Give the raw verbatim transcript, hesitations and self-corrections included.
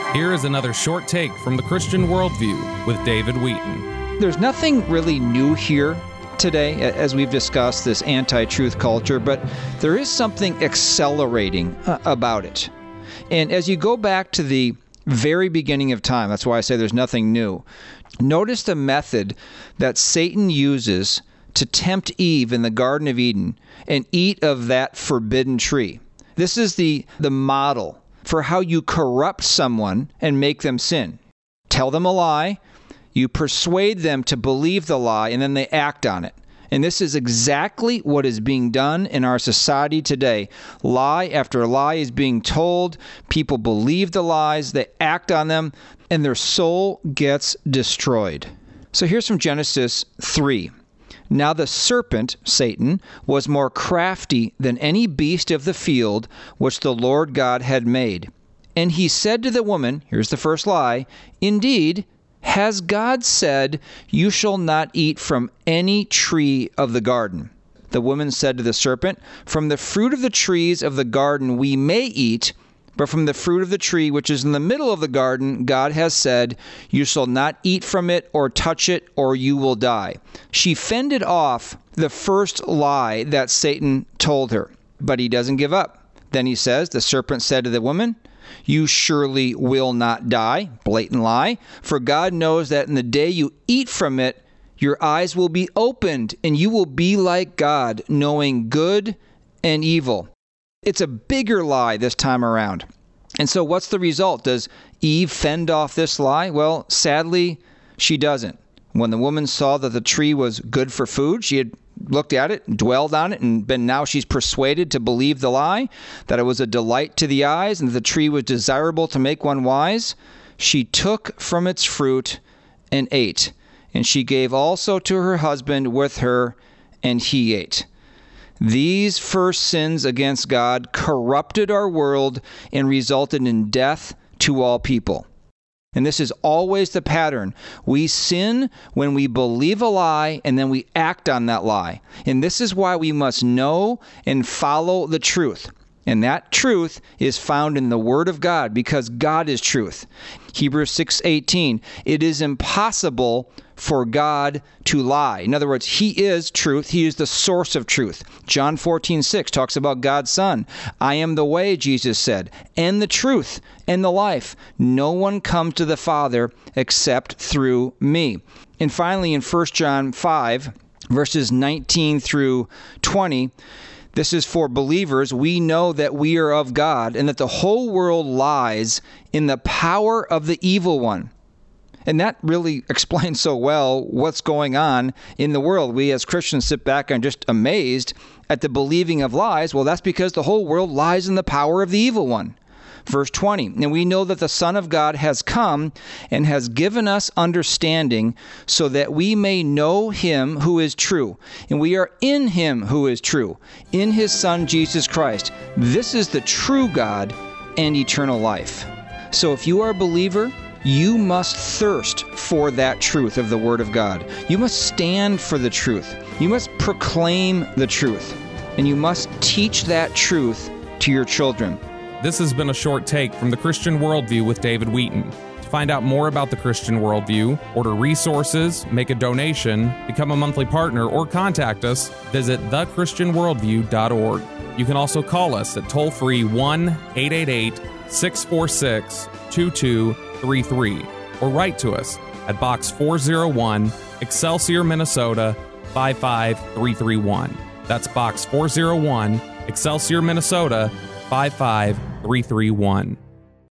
Here is another short take from the Christian Worldview with David Wheaton. There's nothing really new here today, as we've discussed this anti-truth culture, but there is something accelerating uh, about it. And as you go back to the very beginning of time, that's why I say there's nothing new, notice the method that Satan uses to tempt Eve in the Garden of Eden and eat of that forbidden tree. This is the, the model for how you corrupt someone and make them sin. Tell them a lie, you persuade them to believe the lie, and then they act on it. And this is exactly what is being done in our society today. Lie after lie is being told. People believe the lies, they act on them, and their soul gets destroyed. So here's from Genesis three. Now the serpent, Satan, was more crafty than any beast of the field which the Lord God had made. And he said to the woman, here's the first lie, indeed, has God said, you shall not eat from any tree of the garden? The woman said to the serpent, from the fruit of the trees of the garden we may eat, but from the fruit of the tree which is in the middle of the garden, God has said, you shall not eat from it or touch it, or you will die. She fended off the first lie that Satan told her, but he doesn't give up. Then he says, the serpent said to the woman, you surely will not die. Blatant lie. For God knows that in the day you eat from it, your eyes will be opened, and you will be like God, knowing good and evil. It's a bigger lie this time around. And so what's the result? Does Eve fend off this lie? Well, sadly, she doesn't. When the woman saw that the tree was good for food, she had looked at it, dwelled on it, and been now she's persuaded to believe the lie, that it was a delight to the eyes, and that the tree was desirable to make one wise. She took from its fruit and ate, and she gave also to her husband with her, and he ate. These first sins against God corrupted our world and resulted in death to all people. And this is always the pattern. We sin when we believe a lie and then we act on that lie. And this is why we must know and follow the truth. And that truth is found in the Word of God, because God is truth. Hebrews six eighteen, it is impossible for God to lie. In other words, He is truth. He is the source of truth. John fourteen six talks about God's Son. I am the way, Jesus said, and the truth and the life. No one comes to the Father except through me. And finally, in First John five, verses nineteen through twenty, this is for believers. We know that we are of God and that the whole world lies in the power of the evil one. And that really explains so well what's going on in the world. We as Christians sit back and just amazed at the believing of lies. Well, that's because the whole world lies in the power of the evil one. Verse twenty, and we know that the Son of God has come and has given us understanding so that we may know Him who is true. And we are in Him who is true, in His Son Jesus Christ. This is the true God and eternal life. So if you are a believer, you must thirst for that truth of the Word of God. You must stand for the truth. You must proclaim the truth. And you must teach that truth to your children. This has been a short take from the Christian Worldview with David Wheaton. To find out more about the Christian Worldview, order resources, make a donation, become a monthly partner, or contact us, visit the christian worldview dot org. You can also call us at toll-free one eight eight eight, six four six, two two three three or write to us at Box four oh one, Excelsior, Minnesota five five three three one. That's Box four oh one, Excelsior, Minnesota five five three three one.